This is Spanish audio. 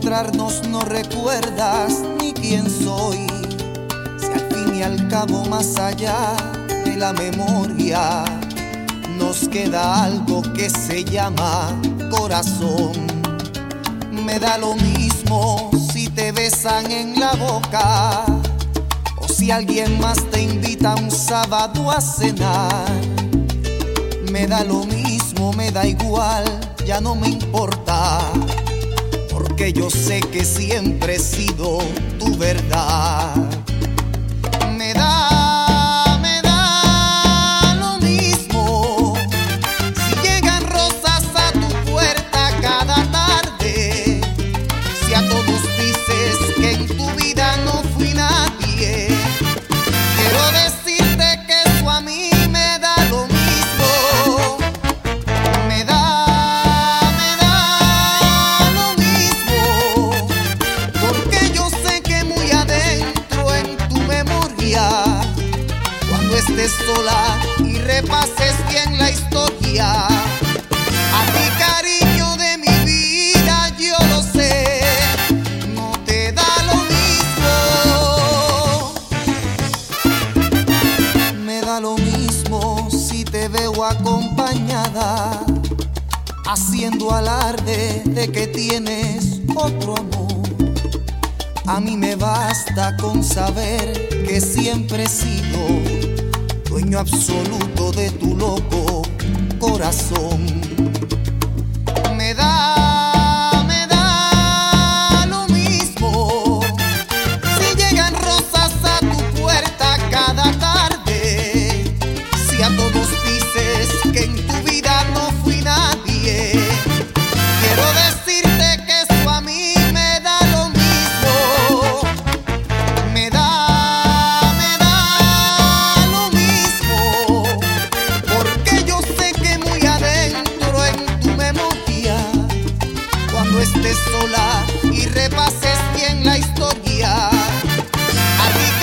encontrarnos no recuerdas ni quién soy. Si al fin y al cabo, más allá de la memoria, nos queda algo que se llama corazón. Me da lo mismo si te besan en la boca o si alguien más te invita un sábado a cenar. Me da lo mismo, me da igual, ya no me importa, porque yo sé que siempre he sido tu verdad. Me da lo mismo si llegan rosas a tu puerta cada tarde, si a todos dices que en tu vida no fui nadie. Quiero decirte que eso a mí me da lo mismo. Me da lo mismo, porque yo sé que muy adentro en tu memoria, cuando estés sola y repases bien la historia, a ti, cariño de mi vida, yo lo sé, no te da lo mismo. Me da lo mismo si te veo acompañada, haciendo alarde de que tienes otro amor. A mí me basta con saber que siempre he sido dueño absoluto de tu loco corazón. Me da lo mismo si llegan rosas a tu puerta cada tarde, si a todos dices que en tu vida no fui nadie. Quiero decirte que eso a mí me da lo mismo. Me da lo mismo, porque yo sé que muy adentro en tu memoria, cuando estés sola y repases bien la historia, a ti,